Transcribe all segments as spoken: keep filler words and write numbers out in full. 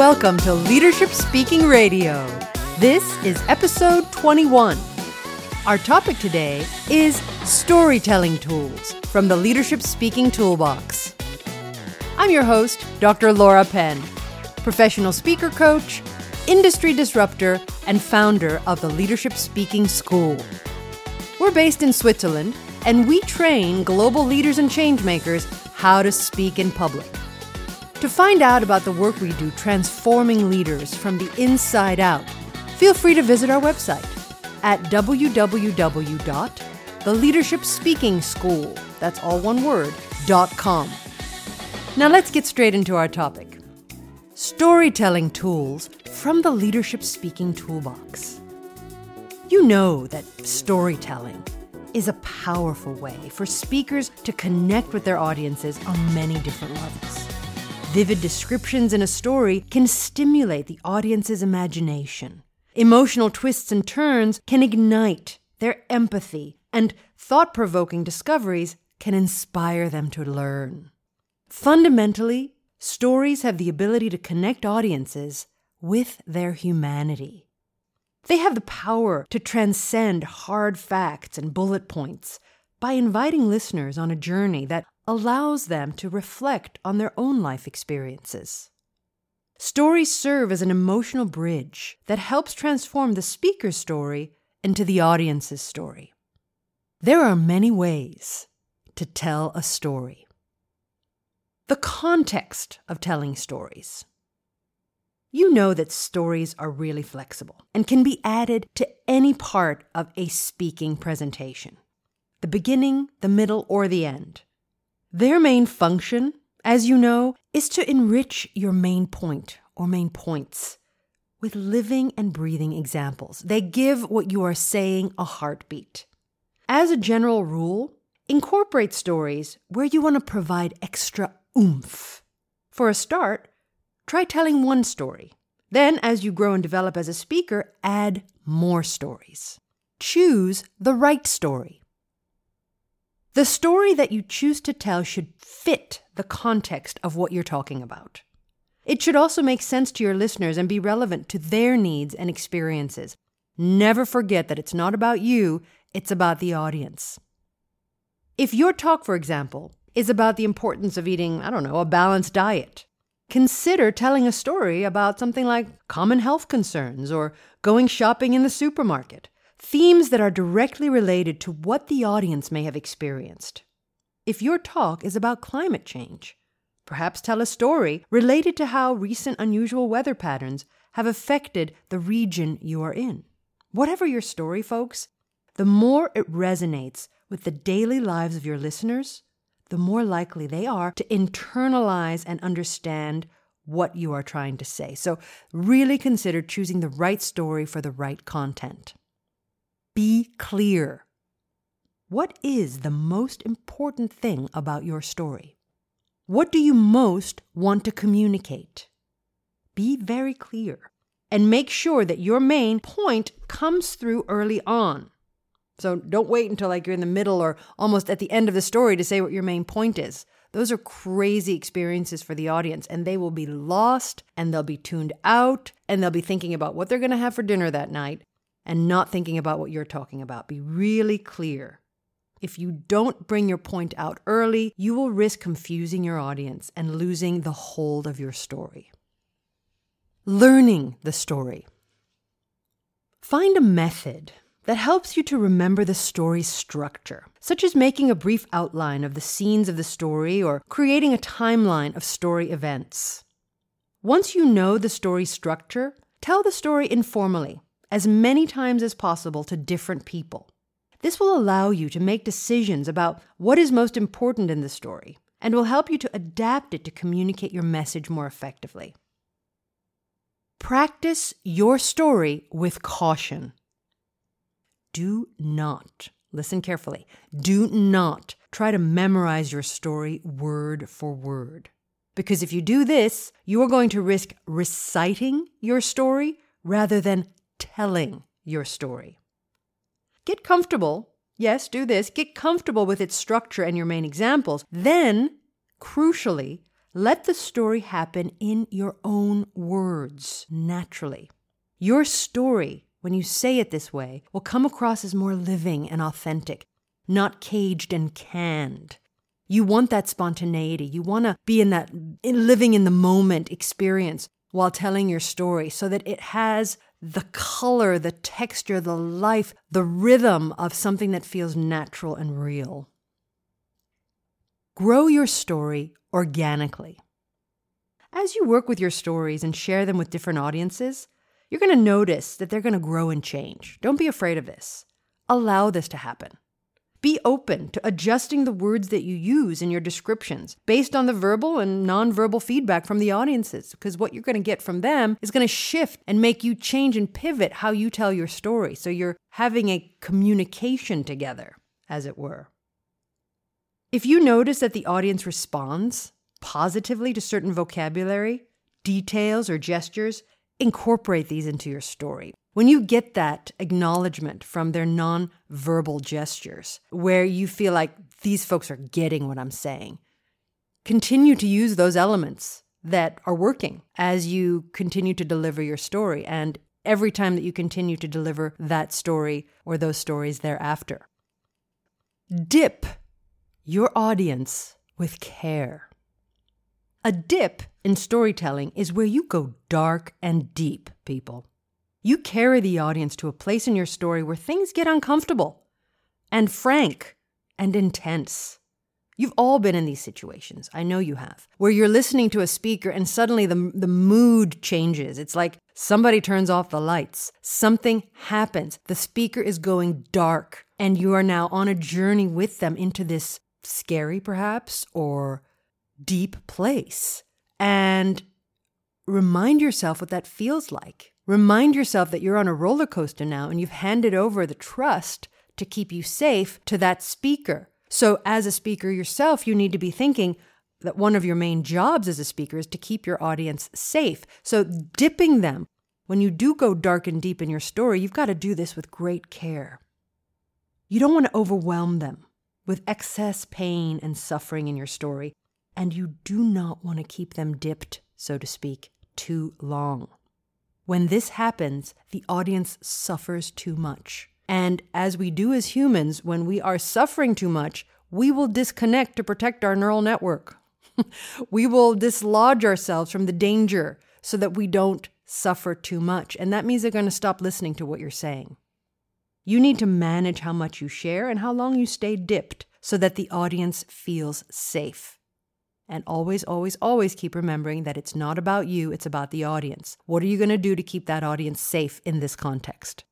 Welcome to Leadership Speaking Radio. This is episode twenty-one. Our topic today is storytelling tools from the Leadership Speaking Toolbox. I'm your host, Doctor Laura Penn, professional speaker coach, industry disruptor, and founder of the Leadership Speaking School. We're based in Switzerland, and we train global leaders and changemakers how to speak in public. To find out about the work we do transforming leaders from the inside out, feel free to visit our website at w w w dot the leadership speaking school, that's all one word, dot com. Now let's get straight into our topic. Storytelling tools from the Leadership Speaking Toolbox. You know that storytelling is a powerful way for speakers to connect with their audiences on many different levels. Vivid descriptions in a story can stimulate the audience's imagination. Emotional twists and turns can ignite their empathy, and thought-provoking discoveries can inspire them to learn. Fundamentally, stories have the ability to connect audiences with their humanity. They have the power to transcend hard facts and bullet points by inviting listeners on a journey that allows them to reflect on their own life experiences. Stories serve as an emotional bridge that helps transform the speaker's story into the audience's story. There are many ways to tell a story. The context of telling stories. You know that stories are really flexible and can be added to any part of a speaking presentation. The beginning, the middle, or the end. Their main function, as you know, is to enrich your main point or main points with living and breathing examples. They give what you are saying a heartbeat. As a general rule, incorporate stories where you want to provide extra oomph. For a start, try telling one story. Then, as you grow and develop as a speaker, add more stories. Choose the right story. The story that you choose to tell should fit the context of what you're talking about. It should also make sense to your listeners and be relevant to their needs and experiences. Never forget that it's not about you, it's about the audience. If your talk, for example, is about the importance of eating, I don't know, a balanced diet, consider telling a story about something like common health concerns or going shopping in the supermarket. Themes that are directly related to what the audience may have experienced. If your talk is about climate change, perhaps tell a story related to how recent unusual weather patterns have affected the region you are in. Whatever your story, folks, the more it resonates with the daily lives of your listeners, the more likely they are to internalize and understand what you are trying to say. So really consider choosing the right story for the right content. Be clear. What is the most important thing about your story? What do you most want to communicate? Be very clear and make sure that your main point comes through early on. So don't wait until like you're in the middle or almost at the end of the story to say what your main point is. Those are crazy experiences for the audience, and they will be lost and they'll be tuned out and they'll be thinking about what they're going to have for dinner that night and not thinking about what you're talking about. Be really clear. If you don't bring your point out early, you will risk confusing your audience and losing the hold of your story. Learning the story. Find a method that helps you to remember the story's structure, such as making a brief outline of the scenes of the story or creating a timeline of story events. Once you know the story structure, tell the story informally, as many times as possible to different people. This will allow you to make decisions about what is most important in the story and will help you to adapt it to communicate your message more effectively. Practice your story with caution. Do not, listen carefully, do not try to memorize your story word for word. Because if you do this, you are going to risk reciting your story rather than telling your story. Get comfortable. Yes, do this. Get comfortable with its structure and your main examples. Then, crucially, Let the story happen in your own words, naturally. Your story, when you say it this way, will come across as more living and authentic, not caged and canned. You want that spontaneity. You want to be in that living in the moment experience while telling your story so that it has the color, the texture, the life, the rhythm of something that feels natural and real. Grow your story organically. As you work with your stories and share them with different audiences, you're going to notice that they're going to grow and change. Don't be afraid of this. Allow this to happen. Be open to adjusting the words that you use in your descriptions based on the verbal and nonverbal feedback from the audiences, because what you're going to get from them is going to shift and make you change and pivot how you tell your story. So you're having a communication together, as it were. If you notice that the audience responds positively to certain vocabulary, details, or gestures, incorporate these into your story. When you get that acknowledgement from their non-verbal gestures, where you feel like these folks are getting what I'm saying, continue to use those elements that are working as you continue to deliver your story, and every time that you continue to deliver that story or those stories thereafter. Dip your audience with care. A dip in storytelling is where you go dark and deep, people. You carry the audience to a place in your story where things get uncomfortable and frank and intense. You've all been in these situations. I know you have, where you're listening to a speaker and suddenly the, the mood changes. It's like somebody turns off the lights. Something happens. The speaker is going dark and you are now on a journey with them into this scary, perhaps, or deep place. And remind yourself what that feels like. Remind yourself that you're on a roller coaster now and you've handed over the trust to keep you safe to that speaker. So as a speaker yourself, you need to be thinking that one of your main jobs as a speaker is to keep your audience safe. So dipping them, when you do go dark and deep in your story, you've got to do this with great care. You don't want to overwhelm them with excess pain and suffering in your story. And you do not want to keep them dipped, so to speak, too long. When this happens, the audience suffers too much. And as we do as humans, when we are suffering too much, we will disconnect to protect our neural network. We will dislodge ourselves from the danger so that we don't suffer too much. And that means they're going to stop listening to what you're saying. You need to manage how much you share and how long you stay dipped so that the audience feels safe. And always, always, always keep remembering that it's not about you, it's about the audience. What are you going to do to keep that audience safe in this context?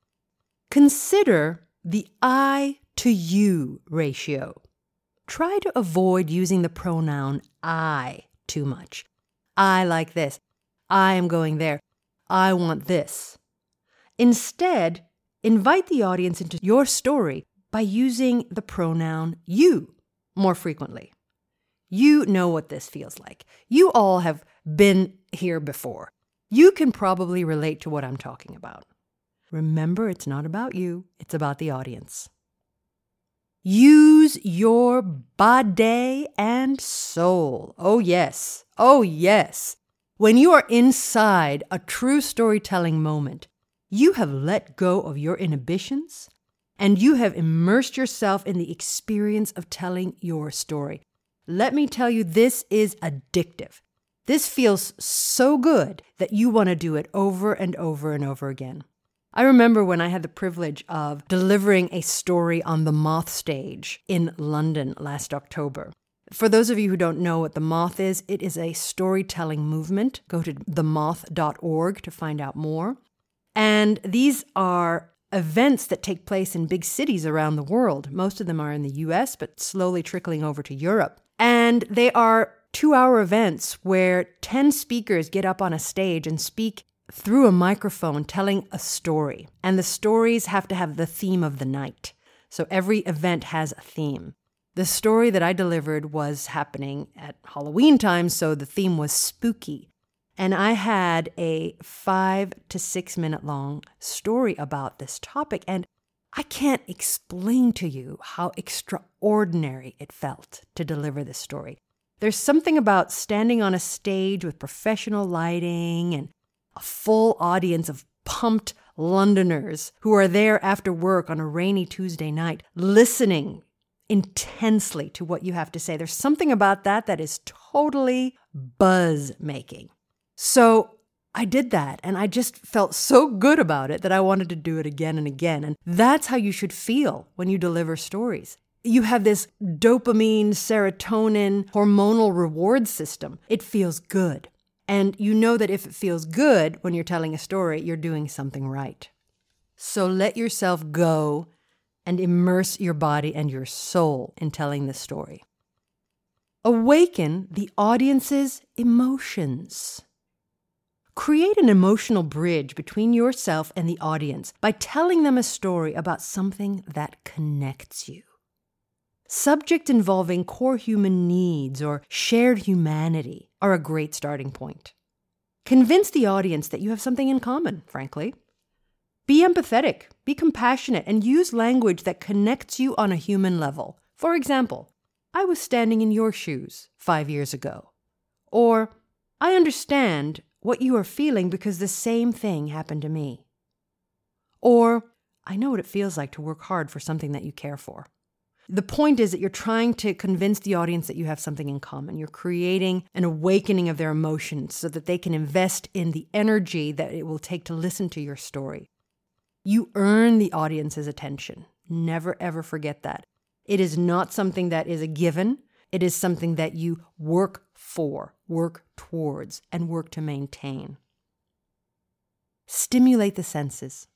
Consider the I to you ratio. Try to avoid using the pronoun I too much. I like this. I am going there. I want this. Instead, invite the audience into your story by using the pronoun you more frequently. You know what this feels like. You all have been here before. You can probably relate to what I'm talking about. Remember, it's not about you, it's about the audience. Use your body and soul. Oh, yes. Oh, yes. When you are inside a true storytelling moment, you have let go of your inhibitions and you have immersed yourself in the experience of telling your story. Let me tell you, this is addictive. This feels so good that you want to do it over and over and over again. I remember when I had the privilege of delivering a story on the Moth stage in London last October. For those of you who don't know what the Moth is, it is a storytelling movement. Go to the moth dot org to find out more. And these are events that take place in big cities around the world. Most of them are in the U S, but slowly trickling over to Europe. And they are two-hour events where ten speakers get up on a stage and speak through a microphone telling a story. And the stories have to have the theme of the night. So every event has a theme. The story that I delivered was happening at Halloween time, so the theme was spooky. And I had a five to six minute long story about this topic. And I can't explain to you how extraordinary it felt to deliver this story. There's something about standing on a stage with professional lighting and a full audience of pumped Londoners who are there after work on a rainy Tuesday night, listening intensely to what you have to say. There's something about that that is totally buzz-making. So I did that, and I just felt so good about it that I wanted to do it again and again. And that's how you should feel when you deliver stories. You have this dopamine, serotonin, hormonal reward system. It feels good. And you know that if it feels good when you're telling a story, you're doing something right. So let yourself go and immerse your body and your soul in telling the story. Awaken the audience's emotions. Create an emotional bridge between yourself and the audience by telling them a story about something that connects you. Subjects involving core human needs or shared humanity are a great starting point. Convince the audience that you have something in common, frankly. Be empathetic, be compassionate, and use language that connects you on a human level. For example, I was standing in your shoes five years ago. Or, I understand what you are feeling because the same thing happened to me. Or, I know what it feels like to work hard for something that you care for. The point is that you're trying to convince the audience that you have something in common. You're creating an awakening of their emotions so that they can invest in the energy that it will take to listen to your story. You earn the audience's attention. Never, ever forget that. It is not something that is a given. It is something that you work for, work towards, and work to maintain. Stimulate the senses.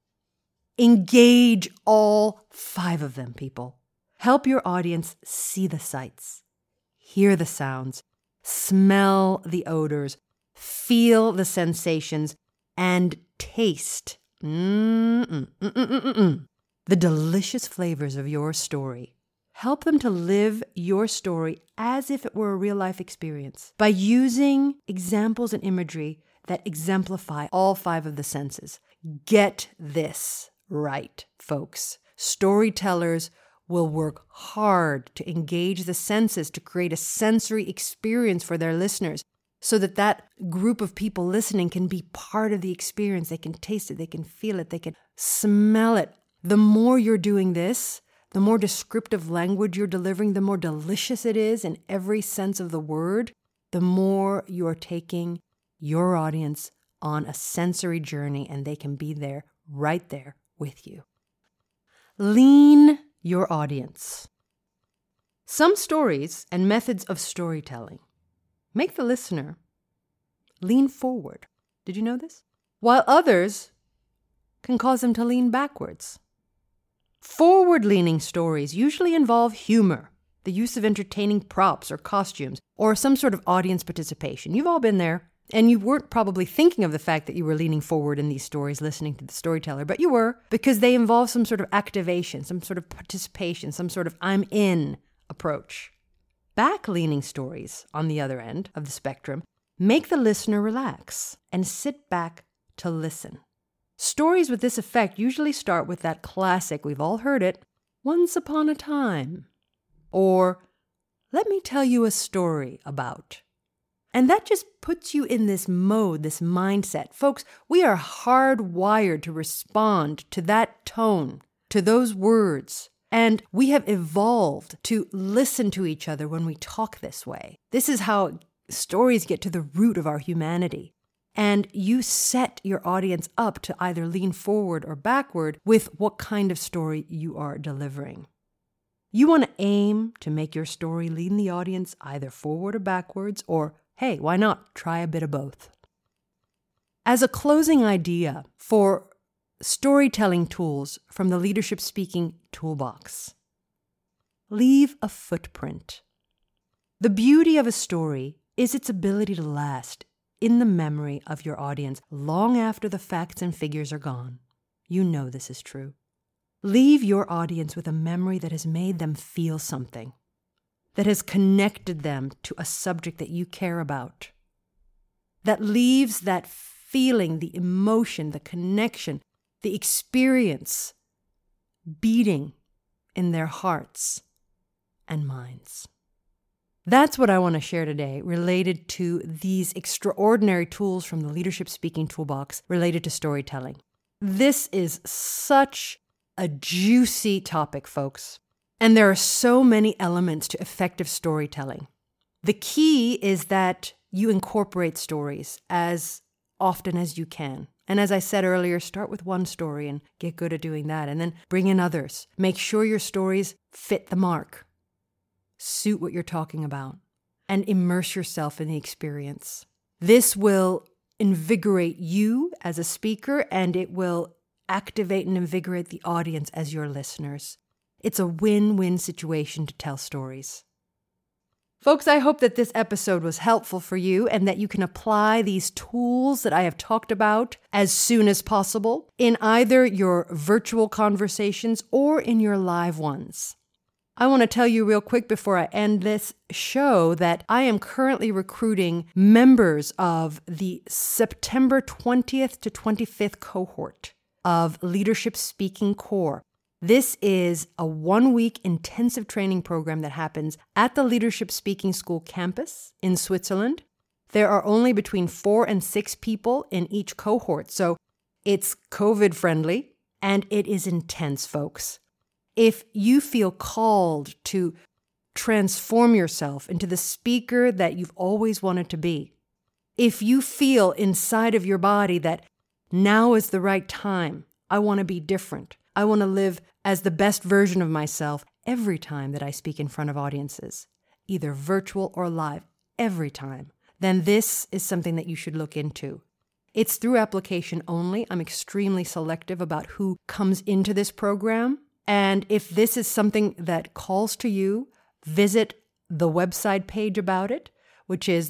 Engage all five of them, people. Help your audience see the sights, hear the sounds, smell the odors, feel the sensations, and taste mm, mm, mm, mm, mm, mm, the delicious flavors of your story. Help them to live your story as if it were a real-life experience by using examples and imagery that exemplify all five of the senses. Get this right, folks. Storytellers will work hard to engage the senses to create a sensory experience for their listeners so that that group of people listening can be part of the experience. They can taste it, they can feel it, they can smell it. The more you're doing this, the more descriptive language you're delivering, the more delicious it is in every sense of the word, the more you're taking your audience on a sensory journey and they can be there, right there with you. Lean your audience. Some stories and methods of storytelling make the listener lean forward. Did you know this? While others can cause them to lean backwards. Forward-leaning stories usually involve humor, the use of entertaining props or costumes, or some sort of audience participation. You've all been there, and you weren't probably thinking of the fact that you were leaning forward in these stories, listening to the storyteller, but you were, because they involve some sort of activation, some sort of participation, some sort of I'm in approach. Back-leaning stories, on the other end of the spectrum, make the listener relax and sit back to listen. Stories with this effect usually start with that classic, we've all heard it, once upon a time, or let me tell you a story about. And that just puts you in this mode, this mindset. Folks, we are hardwired to respond to that tone, to those words. And we have evolved to listen to each other when we talk this way. This is how stories get to the root of our humanity. And you set your audience up to either lean forward or backward with what kind of story you are delivering. You want to aim to make your story lean the audience either forward or backwards, or hey, why not try a bit of both? As a closing idea for storytelling tools from the Leadership Speaking Toolbox, leave a footprint. The beauty of a story is its ability to last in the memory of your audience long after the facts and figures are gone. You know this is true. Leave your audience with a memory that has made them feel something, that has connected them to a subject that you care about, that leaves that feeling, the emotion, the connection, the experience beating in their hearts and minds. That's what I want to share today related to these extraordinary tools from the Leadership Speaking Toolbox related to storytelling. This is such a juicy topic, folks, and there are so many elements to effective storytelling. The key is that you incorporate stories as often as you can. And as I said earlier, start with one story and get good at doing that, and then bring in others. Make sure your stories fit the mark. Suit what you're talking about, and immerse yourself in the experience. This will invigorate you as a speaker, and it will activate and invigorate the audience as your listeners. It's a win-win situation to tell stories. Folks, I hope that this episode was helpful for you and that you can apply these tools that I have talked about as soon as possible in either your virtual conversations or in your live ones. I want to tell you real quick before I end this show that I am currently recruiting members of the September twentieth to twenty-fifth cohort of Leadership Speaking Core. This is a one-week intensive training program that happens at the Leadership Speaking School campus in Switzerland. There are only between four and six people in each cohort, so it's COVID-friendly, and it is intense, folks. If you feel called to transform yourself into the speaker that you've always wanted to be, if you feel inside of your body that now is the right time, I want to be different, I want to live as the best version of myself every time that I speak in front of audiences, either virtual or live, every time, then this is something that you should look into. It's through application only. I'm extremely selective about who comes into this program. And if this is something that calls to you, visit the website page about it, which is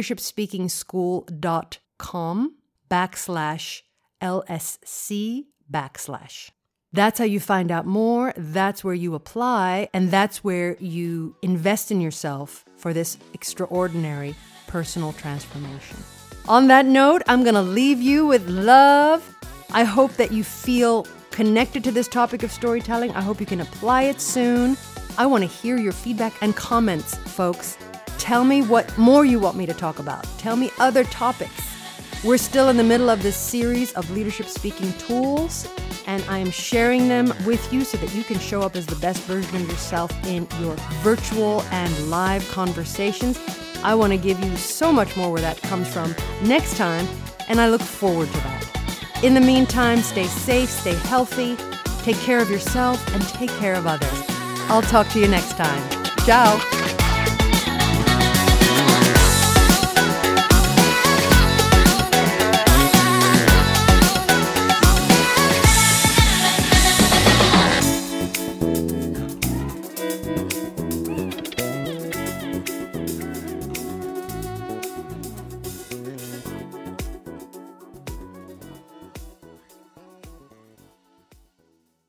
theleadershipspeakingschool.com backslash LSC backslash. That's how you find out more, that's where you apply, and that's where you invest in yourself for this extraordinary personal transformation. On that note, I'm going to leave you with love. I hope that you feel connected to this topic of storytelling. I hope you can apply it soon. I want to hear your feedback and comments, folks. Tell me what more you want me to talk about. Tell me other topics. We're still in the middle of this series of leadership speaking tools, and I am sharing them with you so that you can show up as the best version of yourself in your virtual and live conversations. I want to give you so much more where that comes from next time, and I look forward to that. In the meantime, stay safe, stay healthy, take care of yourself, and take care of others. I'll talk to you next time. Ciao.